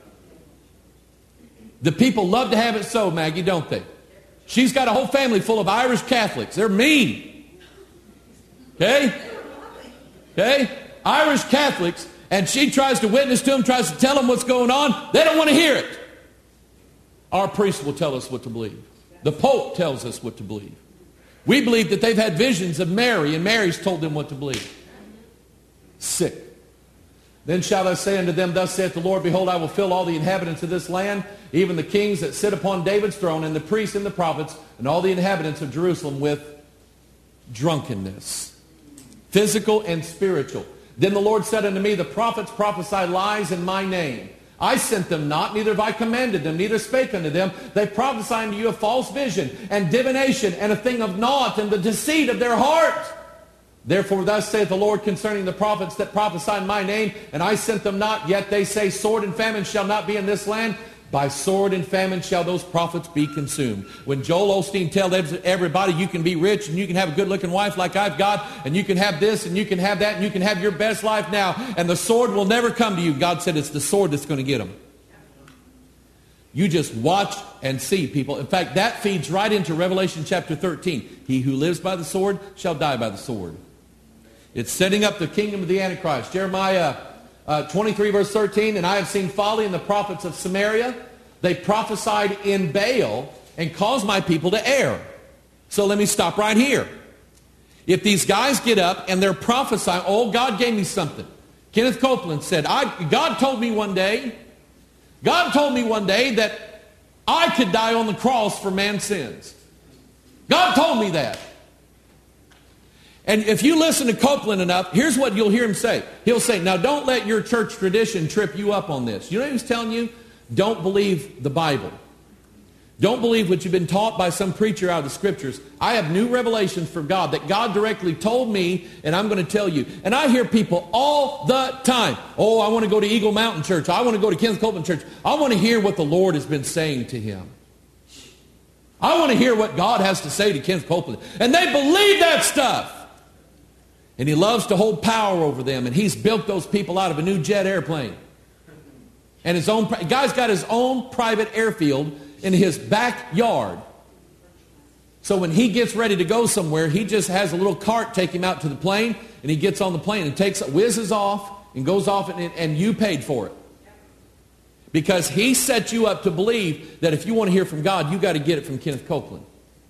The people love to have it so, Maggie, don't they? She's got a whole family full of Irish Catholics. They're mean. Okay? Okay? Irish Catholics. And she tries to witness to them, tries to tell them what's going on. They don't want to hear it. Our priest will tell us what to believe. The Pope tells us what to believe. We believe that they've had visions of Mary, and Mary's told them what to believe. Sick. Then shall I say unto them, thus saith the Lord, behold, I will fill all the inhabitants of this land, even the kings that sit upon David's throne, and the priests and the prophets, and all the inhabitants of Jerusalem with drunkenness. Physical and spiritual. Then the Lord said unto me, the prophets prophesy lies in my name. I sent them not, neither have I commanded them, neither spake unto them. They prophesy unto you a false vision, and divination, and a thing of naught, and the deceit of their heart. Therefore thus saith the Lord concerning the prophets that prophesy in my name, and I sent them not, yet they say, sword and famine shall not be in this land. By sword and famine shall those prophets be consumed. When Joel Osteen tells everybody you can be rich and you can have a good-looking wife like I've got, and you can have this and you can have that and you can have your best life now, and the sword will never come to you, God said it's the sword that's going to get them. You just watch and see, people. In fact, that feeds right into Revelation chapter 13. He who lives by the sword shall die by the sword. It's setting up the kingdom of the Antichrist. Jeremiah 23 verse 13, and I have seen folly in the prophets of Samaria. They prophesied in Baal and caused my people to err. So let me stop right here. If these guys get up and they're prophesying, oh, God gave me something. Kenneth Copeland said, God told me one day that I could die on the cross for man's sins. God told me that. And if you listen to Copeland enough, here's what you'll hear him say. He'll say, now don't let your church tradition trip you up on this. You know what he's telling you? Don't believe the Bible. Don't believe what you've been taught by some preacher out of the scriptures. I have new revelations from God that God directly told me, and I'm going to tell you. And I hear people all the time, oh, I want to go to Eagle Mountain Church. I want to go to Kenneth Copeland Church. I want to hear what the Lord has been saying to him. I want to hear what God has to say to Kenneth Copeland. And they believe that stuff. And he loves to hold power over them. And he's built those people out of a new jet airplane. And his own guy's got his own private airfield in his backyard. So when he gets ready to go somewhere, he just has a little cart take him out to the plane. And he gets on the plane and whizzes off and goes off, and you paid for it. Because he set you up to believe that if you want to hear from God, you got to get it from Kenneth Copeland.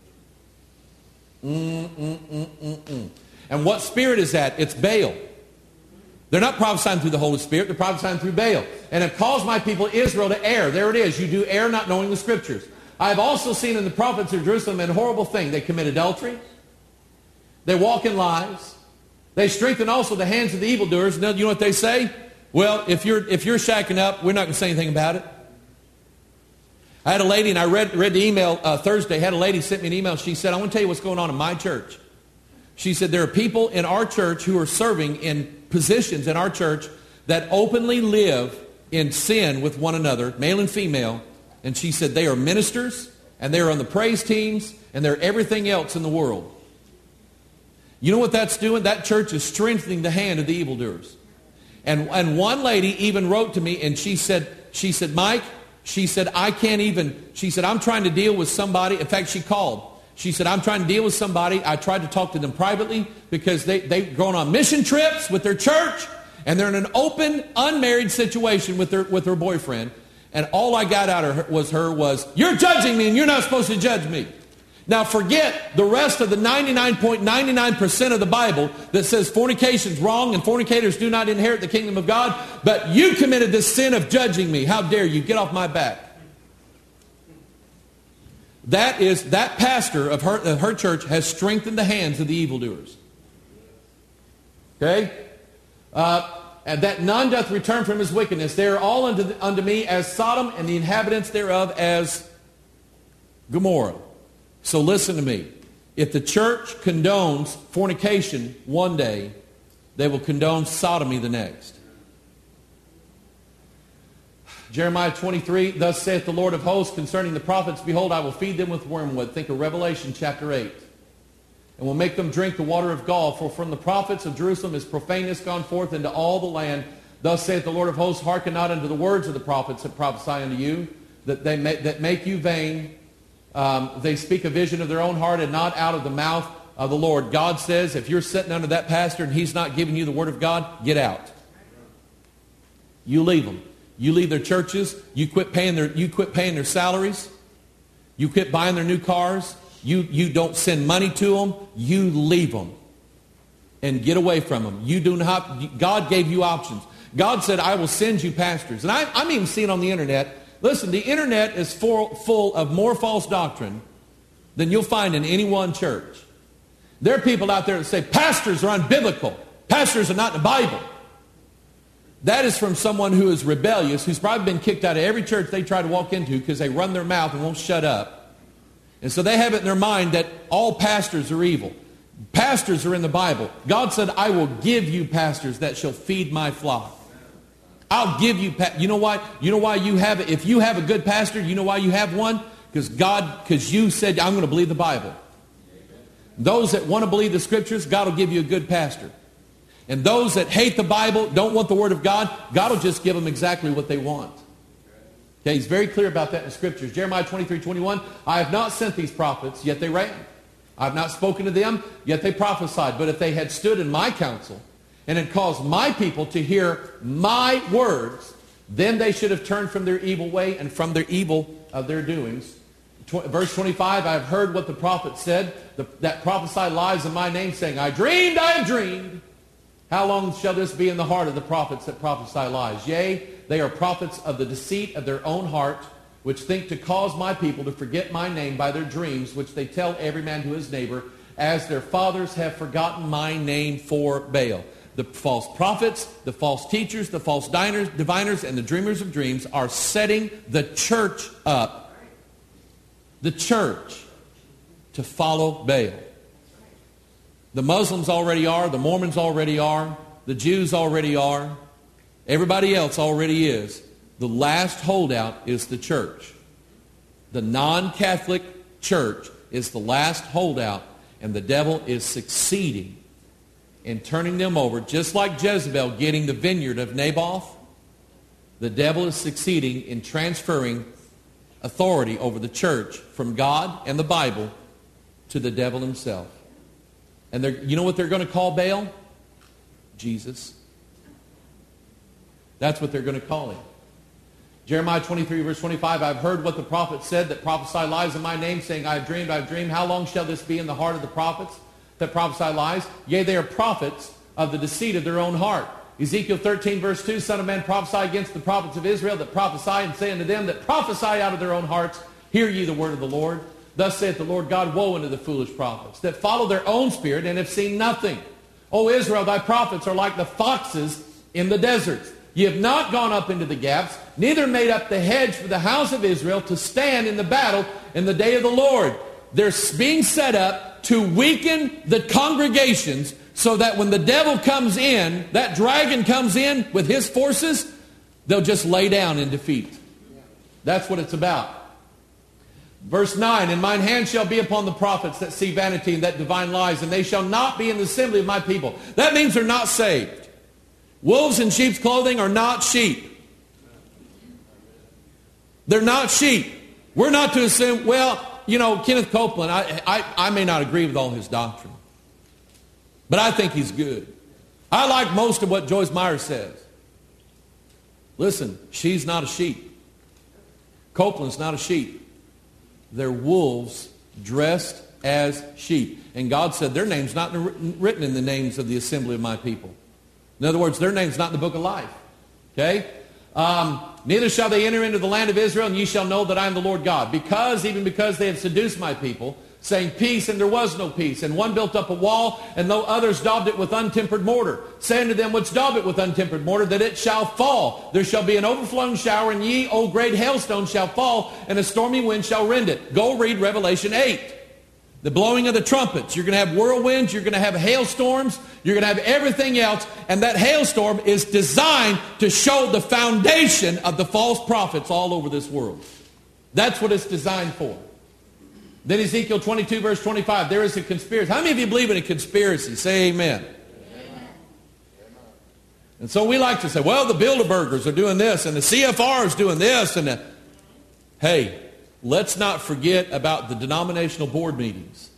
And what spirit is that? It's Baal. They're not prophesying through the Holy Spirit. They're prophesying through Baal. And have caused my people Israel to err. There it is. You do err not knowing the scriptures. I have also seen in the prophets of Jerusalem a horrible thing. They commit adultery. They walk in lies. They strengthen also the hands of the evildoers. And you know what they say? Well, if you're shacking up, we're not going to say anything about it. I had a lady, and I read the email Thursday. Had a lady sent me an email. She said, I want to tell you what's going on in my church. She said, there are people in our church who are serving in positions in our church that openly live in sin with one another, male and female. And she said they are ministers, and they're on the praise teams, and they're everything else in the world. You know what that's doing? That church is strengthening the hand of the evildoers. And one lady even wrote to me and she said, Mike, she said, I'm trying to deal with somebody. In fact, she called. She said, I'm trying to deal with somebody. I tried to talk to them privately because they've gone on mission trips with their church and they're in an open, unmarried situation with their boyfriend. And all I got out of her was, you're judging me and you're not supposed to judge me. Now forget the rest of the 99.99% of the Bible that says fornication is wrong and fornicators do not inherit the kingdom of God. But you committed the sin of judging me. How dare you? Get off my back. That pastor of her church has strengthened the hands of the evildoers. Okay? And that none doth return from his wickedness. They are all unto me as Sodom, and the inhabitants thereof as Gomorrah. So listen to me. If the church condones fornication one day, they will condone sodomy the next. Jeremiah 23, thus saith the Lord of hosts concerning the prophets, behold, I will feed them with wormwood. Think of Revelation chapter 8. And will make them drink the water of gall. For from the prophets of Jerusalem is profaneness gone forth into all the land. Thus saith the Lord of hosts, hearken not unto the words of the prophets that prophesy unto you, that make you vain. They speak a vision of their own heart and not out of the mouth of the Lord. God says, if you're sitting under that pastor and he's not giving you the word of God, get out. You leave them. You leave their churches. You quit paying their salaries. You quit buying their new cars. You don't send money to them. You leave them and get away from them. You do not. God gave you options. God said, I will send you pastors. And I'm even seeing on the internet. Listen, the internet is full of more false doctrine than you'll find in any one church. There are people out there that say pastors are unbiblical. Pastors are not in the Bible. That is from someone who is rebellious, who's probably been kicked out of every church they try to walk into because they run their mouth and won't shut up. And so they have it in their mind that all pastors are evil. Pastors are in the Bible. God said, I will give you pastors that shall feed my flock. I'll give you, you know why you have it? If you have a good pastor, you know why you have one? Because you said, I'm going to believe the Bible. Those that want to believe the scriptures, God will give you a good pastor. And those that hate the Bible, don't want the word of God, God will just give them exactly what they want. Okay, he's very clear about that in the scriptures. Jeremiah 23:21, I have not sent these prophets, yet they ran. I have not spoken to them, yet they prophesied. But if they had stood in my counsel, and had caused my people to hear my words, then they should have turned from their evil way and from their evil of their doings. Verse 25, I have heard what the prophet said, that prophesy lies in my name, saying, I have dreamed. How long shall this be in the heart of the prophets that prophesy lies? Yea, they are prophets of the deceit of their own heart, which think to cause my people to forget my name by their dreams, which they tell every man to his neighbor, as their fathers have forgotten my name for Baal. The false prophets, the false teachers, the false diviners, and the dreamers of dreams are setting the church up. The church to follow Baal. The Muslims already are. The Mormons already are. The Jews already are. Everybody else already is. The last holdout is the church. The non-Catholic church is the last holdout, and the devil is succeeding in turning them over, just like Jezebel getting the vineyard of Naboth. The devil is succeeding in transferring authority over the church from God and the Bible to the devil himself. And you know what they're going to call Baal? Jesus. That's what they're going to call him. Jeremiah 23, verse 25, I've heard what the prophet said that prophesy lies in my name, saying, I have dreamed. How long shall this be in the heart of the prophets that prophesy lies? Yea, they are prophets of the deceit of their own heart. Ezekiel 13, verse 2, Son of man, prophesy against the prophets of Israel that prophesy, and say unto them that prophesy out of their own hearts, hear ye the word of the Lord. Thus saith the Lord God, woe unto the foolish prophets that follow their own spirit and have seen nothing. O Israel, thy prophets are like the foxes in the deserts. Ye have not gone up into the gaps, neither made up the hedge for the house of Israel to stand in the battle in the day of the Lord. They're being set up to weaken the congregations so that when the devil comes in, that dragon comes in with his forces, they'll just lay down in defeat. That's what it's about. Verse 9, and mine hand shall be upon the prophets that see vanity and that divine lies, and they shall not be in the assembly of my people. That means they're not saved. Wolves in sheep's clothing are not sheep. They're not sheep. We're not to assume, well, you know, Kenneth Copeland, I may not agree with all his doctrine, but I think he's good. I like most of what Joyce Meyer says. Listen, she's not a sheep. Copeland's not a sheep. They're wolves dressed as sheep. And God said their name's not written in the names of the assembly of my people. In other words, their name's not in the book of life. Okay? Neither shall they enter into the land of Israel, and ye shall know that I am the Lord God. Even because they have seduced my people, saying peace, and there was no peace. And one built up a wall, and though others daubed it with untempered mortar, saying to them which daub it with untempered mortar, that it shall fall. There shall be an overflowing shower, and ye, O great hailstone, shall fall, and a stormy wind shall rend it. Go read Revelation 8. The blowing of the trumpets. You're going to have whirlwinds. You're going to have hailstorms. You're going to have everything else. And that hailstorm is designed to show the foundation of the false prophets all over this world. That's what it's designed for. Then Ezekiel 22 verse 25. There is a conspiracy. How many of you believe in a conspiracy? Say amen. Amen. And so we like to say, well, the Bilderbergers are doing this and the CFR is doing this. Hey, let's not forget about the denominational board meetings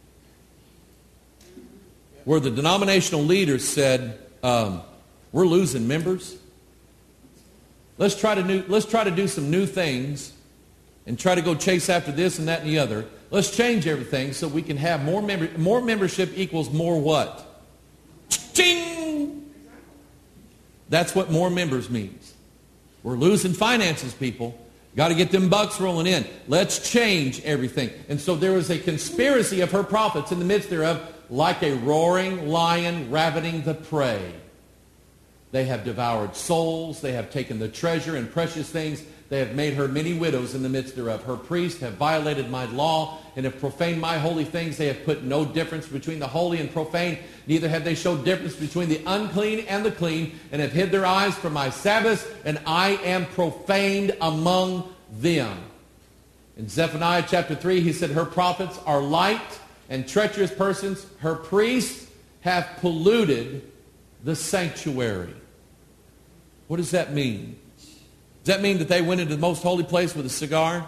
where the denominational leaders said, we're losing members. Let's try to do some new things and try to go chase after this and that and the other. Let's change everything so we can have more membership equals more what? Ching! That's what more members means. We're losing finances, people. Got to get them bucks rolling in. Let's change everything. And so there was a conspiracy of her prophets in the midst thereof, like a roaring lion ravening the prey. They have devoured souls. They have taken the treasure and precious things. They have made her many widows in the midst thereof. Her priests have violated my law and have profaned my holy things. They have put no difference between the holy and profane. Neither have they showed difference between the unclean and the clean, and have hid their eyes from my Sabbaths, and I am profaned among them. In Zephaniah chapter 3, he said, her prophets are light and treacherous persons. Her priests have polluted the sanctuary. What does that mean? Does that mean that they went into the most holy place with a cigar?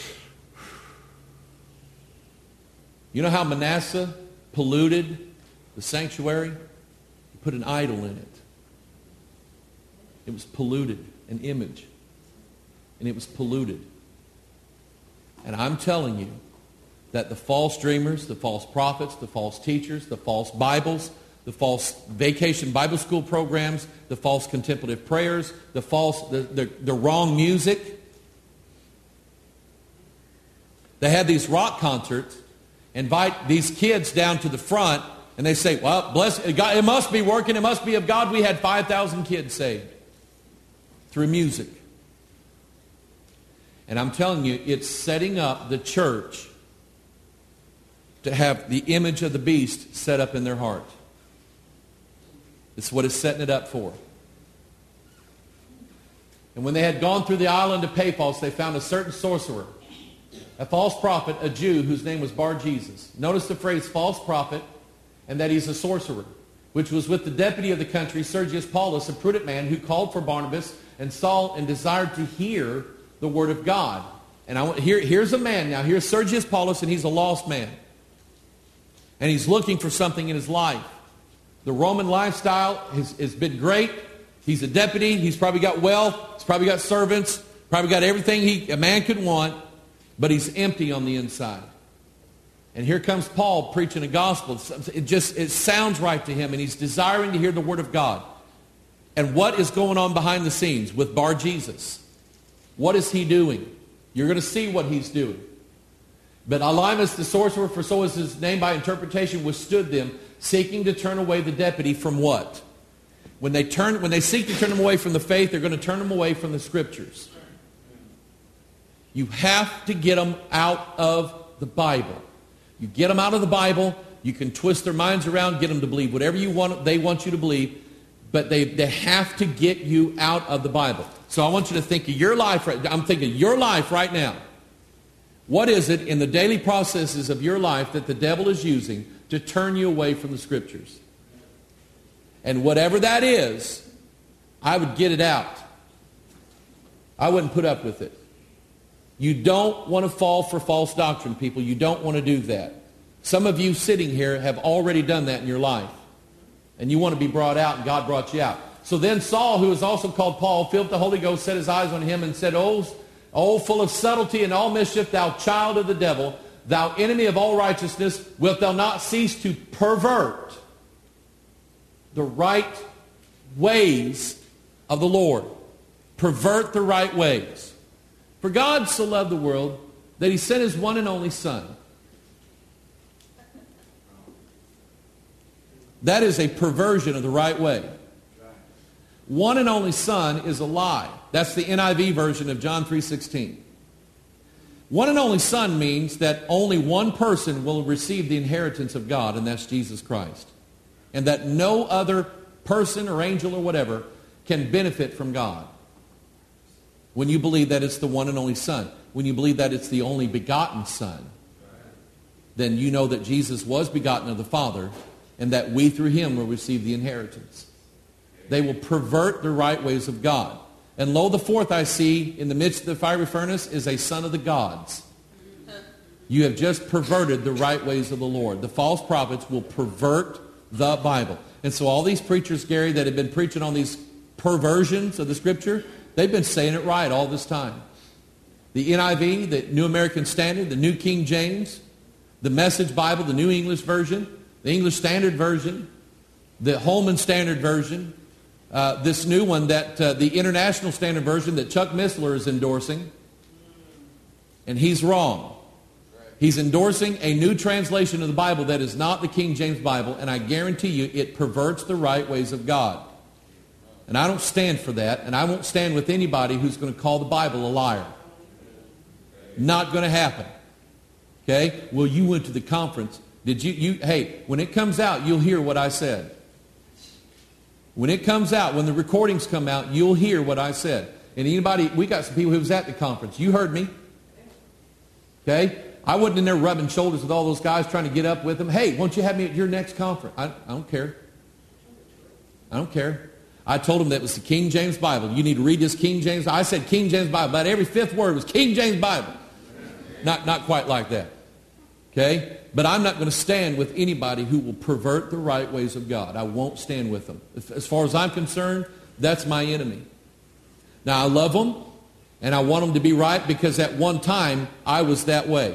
You know how Manasseh polluted the sanctuary? He put an idol in it. It was polluted, an image. And it was polluted. And I'm telling you that the false dreamers, the false prophets, the false teachers, the false Bibles, the false vacation Bible school programs, the false contemplative prayers, the wrong music. They had these rock concerts, invite these kids down to the front, and they say, well, bless God, it must be working, it must be of God. We had 5,000 kids saved through music. And I'm telling you, it's setting up the church to have the image of the beast set up in their heart. It's what it's setting it up for. And when they had gone through the island of Paphos, they found a certain sorcerer, a false prophet, a Jew, whose name was Bar-Jesus. Notice the phrase false prophet, and that he's a sorcerer, which was with the deputy of the country, Sergius Paulus, a prudent man, who called for Barnabas and Saul and desired to hear the word of God. And here's a man now. Here's Sergius Paulus, and he's a lost man. And he's looking for something in his life. The Roman lifestyle has been great. He's a deputy. He's probably got wealth. He's probably got servants. Probably got everything a man could want. But he's empty on the inside. And here comes Paul preaching a gospel. It sounds right to him. And he's desiring to hear the word of God. And what is going on behind the scenes with Bar-Jesus? What is he doing? You're going to see what he's doing. But Elymas the sorcerer, for so is his name by interpretation, withstood them, seeking to turn away the deputy from what? When they seek to turn them away from the faith, they're going to turn them away from the Scriptures. You have to get them out of the Bible. You get them out of the Bible, you can twist their minds around, get them to believe whatever they want you to believe, but they have to get you out of the Bible. So I want you to think of your life. I'm thinking your life right now. What is it in the daily processes of your life that the devil is using to turn you away from the Scriptures? And whatever that is, I would get it out. I wouldn't put up with it. You don't want to fall for false doctrine, people. You don't want to do that. Some of you sitting here have already done that in your life. And you want to be brought out, and God brought you out. So then Saul, who is also called Paul, filled with the Holy Ghost, set his eyes on him and said, O full of subtlety and all mischief, thou child of the devil, thou enemy of all righteousness, wilt thou not cease to pervert the right ways of the Lord? Pervert the right ways. For God so loved the world that he sent his one and only Son. That is a perversion of the right way. One and only Son is a lie. That's the NIV version of John 3:16. One and only Son means that only one person will receive the inheritance of God, and that's Jesus Christ. And that no other person or angel or whatever can benefit from God. When you believe that it's the one and only Son, when you believe that it's the only begotten Son, then you know that Jesus was begotten of the Father, and that we through him will receive the inheritance. They will pervert the right ways of God. And lo, the fourth I see in the midst of the fiery furnace is a son of the gods. You have just perverted the right ways of the Lord. The false prophets will pervert the Bible. And so all these preachers, Gary, that have been preaching on these perversions of the Scripture, they've been saying it right all this time. The NIV, the New American Standard, the New King James, the Message Bible, the New English Version, the English Standard Version, the Holman Standard Version, this new one, that the International Standard Version that Chuck Missler is endorsing, and he's wrong. He's endorsing a new translation of the Bible that is not the King James Bible, and I guarantee you it perverts the right ways of God. And I don't stand for that, and I won't stand with anybody who's going to call the Bible a liar. Not going to happen. Okay? Well, you went to the conference. Did you hey, when it comes out, you'll hear what I said. When it comes out, when the recordings come out, you'll hear what I said. And anybody, we got some people who was at the conference. You heard me. Okay? I wasn't in there rubbing shoulders with all those guys trying to get up with them. Hey, won't you have me at your next conference? I don't care. I don't care. I told them that it was the King James Bible. You need to read this King James. I said King James Bible. About every fifth word was King James Bible. Not quite like that. Okay? But I'm not going to stand with anybody who will pervert the right ways of God. I won't stand with them. As far as I'm concerned, that's my enemy. Now, I love them, and I want them to be right because at one time, I was that way.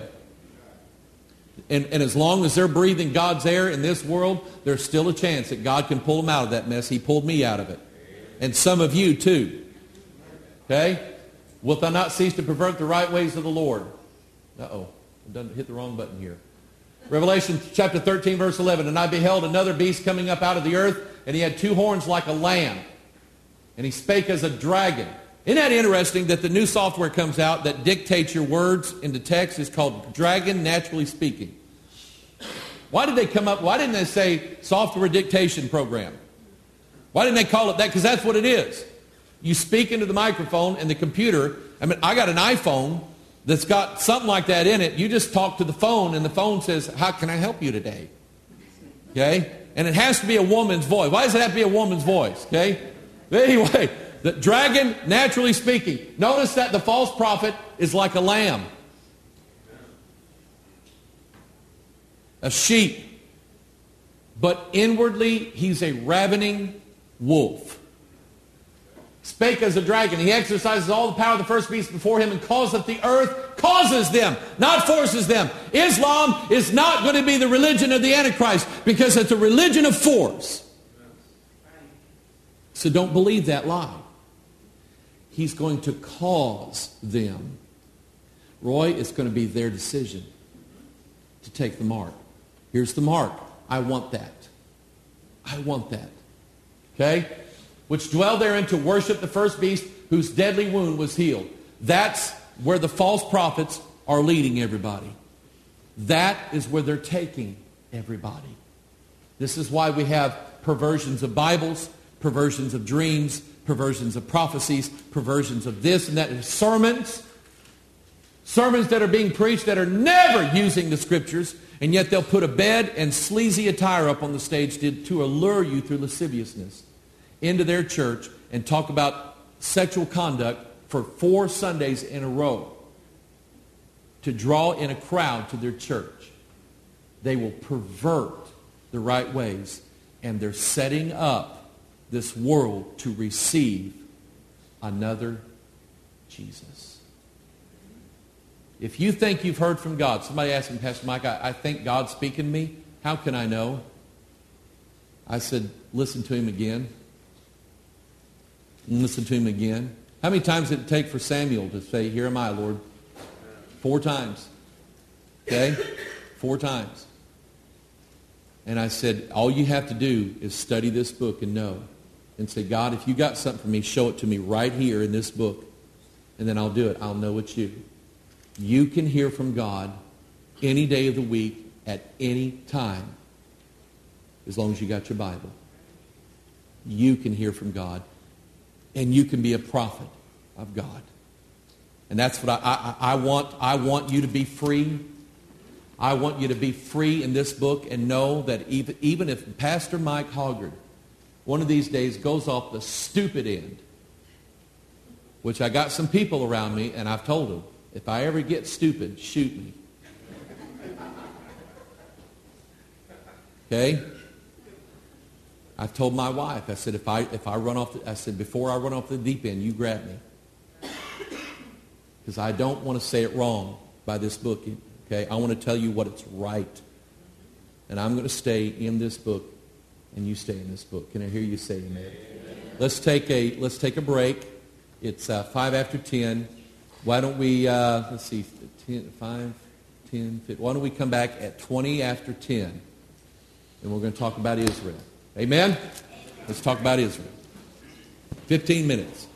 And as long as they're breathing God's air in this world, there's still a chance that God can pull them out of that mess. He pulled me out of it. And some of you, too. Okay? Wilt thou not cease to pervert the right ways of the Lord? Uh-oh. I've done hit the wrong button here. Revelation chapter 13, verse 11. And I beheld another beast coming up out of the earth, and he had two horns like a lamb. And he spake as a dragon. Isn't that interesting that the new software comes out that dictates your words into text? Is called Dragon Naturally Speaking. Why did they come up? Why didn't they say software dictation program? Why didn't they call it that? Because that's what it is. You speak into the microphone and the computer. I mean, I got an iPhone that's got something like that in it. You just talk to the phone and the phone says, how can I help you today? Okay? And it has to be a woman's voice. Why does it have to be a woman's voice? Okay? But anyway, the dragon, naturally speaking. Notice that the false prophet is like a lamb. A sheep. But inwardly, he's a ravening wolf. Spake as a dragon. He exercises all the power of the first beast before him and causeth the earth, causes them, not forces them. Islam is not going to be the religion of the Antichrist because it's a religion of force. So don't believe that lie. He's going to cause them. Roy, it's going to be their decision to take the mark. Here's the mark. I want that. I want that. Okay? Which dwell therein to worship the first beast whose deadly wound was healed. That's where the false prophets are leading everybody. That is where they're taking everybody. This is why we have perversions of Bibles, perversions of dreams, perversions of prophecies, perversions of this and that. Sermons that are being preached that are never using the Scriptures, and yet they'll put a bed and sleazy attire up on the stage to allure you through lasciviousness into their church and talk about sexual conduct for 4 Sundays in a row to draw in a crowd to their church. They will pervert the right ways, and they're setting up this world to receive another Jesus. If you think you've heard from God, somebody asked me, Pastor Mike, I think God's speaking to me. How can I know? I said, listen to him again. And listen to him again. How many times did it take for Samuel to say, here am I, Lord? 4 times. Okay? 4 times. And I said, all you have to do is study this book and know. And say, God, if you got something for me, show it to me right here in this book. And then I'll do it. I'll know it's you. You can hear from God any day of the week at any time as long as you got your Bible. You can hear from God. And you can be a prophet of God. And that's what I want. I want you to be free. I want you to be free in this book and know that even if Pastor Mike Hoggard one of these days goes off the stupid end, which I got some people around me, and I've told them, if I ever get stupid, shoot me. Okay? I've told my wife, I said, if I run off, before I run off the deep end, you grab me. Because I don't want to say it wrong by this book. Okay? I want to tell you what it's right. And I'm going to stay in this book, and you stay in this book. Can I hear you say amen? Let's take a break. It's 5 after 10. Why don't we, let's see, 10, 5, 10, 15. Why don't we come back at 20 after 10, and we're going to talk about Israel. Amen? Let's talk about Israel. 15 minutes.